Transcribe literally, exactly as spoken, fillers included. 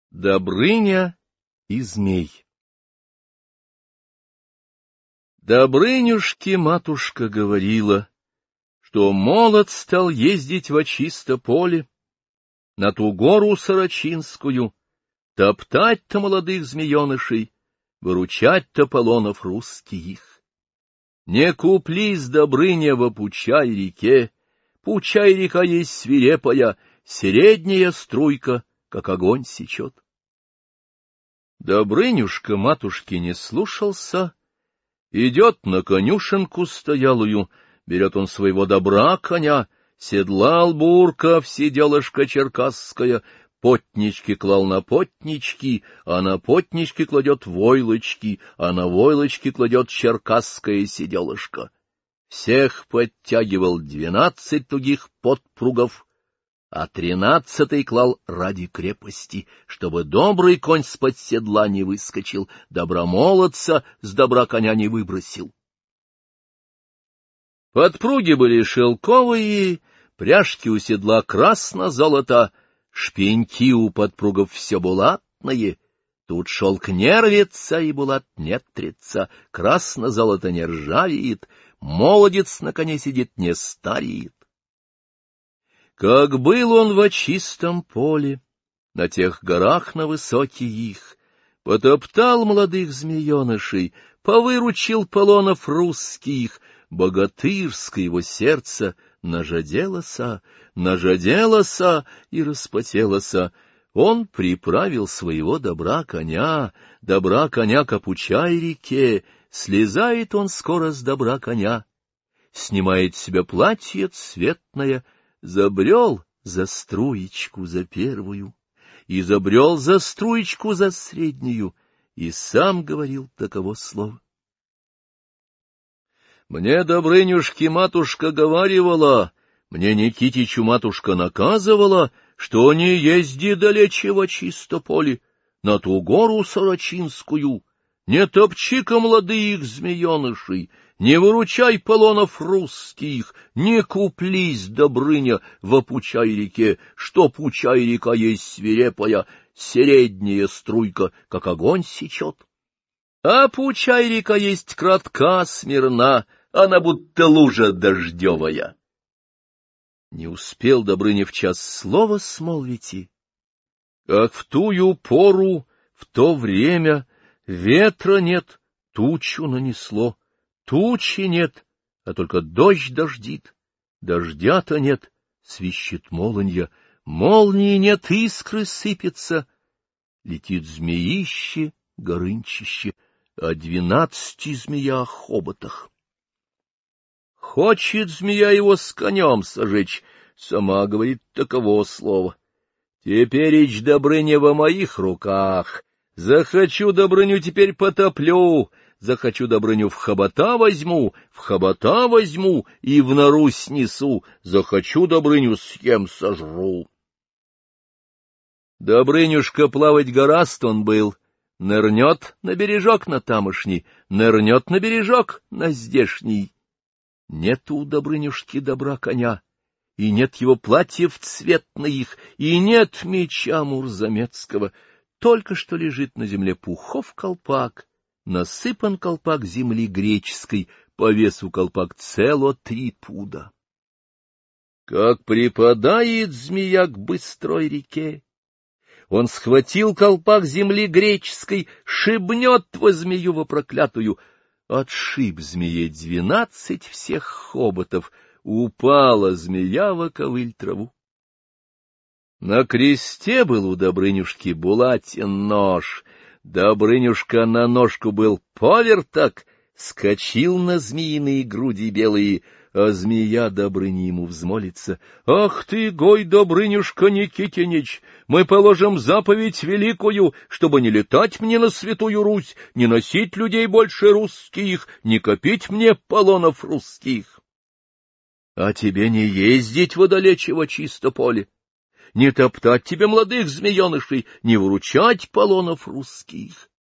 Добрыня и змей. Добрынюшке матушка говорила, что молод стал ездить во чисто поле, на ту гору Сорочинскую, топтать-то молодых змеенышей, выручать-то полонов русских. Не куплись, Добрыня, во Пучай-реке, Пучай-река есть свирепая, средняя струйка, как огонь сечет. Добрынюшка матушки не слушался, идет на конюшенку стоялую, берет он своего добра коня, седлал бурка в сиделышко черкасское, потнички клал на потнички, а на потнички кладет войлочки, а на войлочки кладет черкасское сиделышко. Всех подтягивал двенадцать тугих подпругов, а тринадцатый клал ради крепости, чтобы добрый конь с-под седла не выскочил, добромолодца с добра коня не выбросил. Подпруги были шелковые, пряжки у седла красно-золото, шпеньки у подпругов все булатные. Тут шелк не рвется и булат не трется, красно-золото не ржавеет, молодец на коне сидит не стареет. Как был он во чистом поле, на тех горах на высоких, потоптал молодых змеенышей, повыручил полонов русских, богатырское его сердце нажаделося, нажаделося и распотелося. Он приправил своего добра коня, добра коня к Пучай-реке, слезает он скоро с добра коня, снимает с себя платье цветное, забрел за струечку за первую, и забрел за струечку за среднюю, и сам говорил таково слово. Мне Добрынюшке матушка говаривала, мне Никитичу матушка наказывала, что не езди далече во чисто поле, на ту гору Сорочинскую, не топчи-ка молодых змеенышей, не выручай полонов русских, не куплись, Добрыня, во Пучай-реке, что Пучай-река есть свирепая, средняя струйка, как огонь сечет. А Пучай-река есть кратка, смирна, она будто лужа дождевая. Не успел Добрыня в час слова смолвить, как в тую пору, в то время ветра нет, тучу нанесло, тучи нет, а только дождь дождит, дождя-то нет, свищет молния, молнии нет, искры сыпятся, летит змеище, горынчище, а двенадцати змея о хоботах. Хочет змея его с конем сожечь, сама говорит таково слово. Теперь-ич Добрыня во моих руках, захочу Добрыню теперь потоплю, захочу Добрыню в хобота возьму, в хобота возьму и в нору снесу, захочу Добрыню съем сожру. Добрынюшка плавать гораст он был, нырнет на бережок на тамошний, нырнет на бережок на здешний. Нету у Добрынюшки добра коня, и нет его платьев цветных, и нет меча мурзамецкого, только что лежит на земле пухов колпак, насыпан колпак земли греческой, по весу колпак цело три пуда. Как припадает змея к быстрой реке, он схватил колпак земли греческой, шибнет во змею во проклятую, отшиб змее двенадцать всех хоботов, упала змея во ковыль траву. На кресте был у Добрынюшки булатин нож, Добрынюшка на ножку был поверток, скочил на змеиные груди белые, а змея Добрыни ему взмолится: «Ах ты, гой, Добрынюшка Никитинич, мы положим заповедь великую, чтобы не летать мне на святую Русь, не носить людей больше русских, не копить мне полонов русских. А тебе не ездить водалече во чисто поле, не топтать тебе молодых змеенышей, не выручать полонов русских».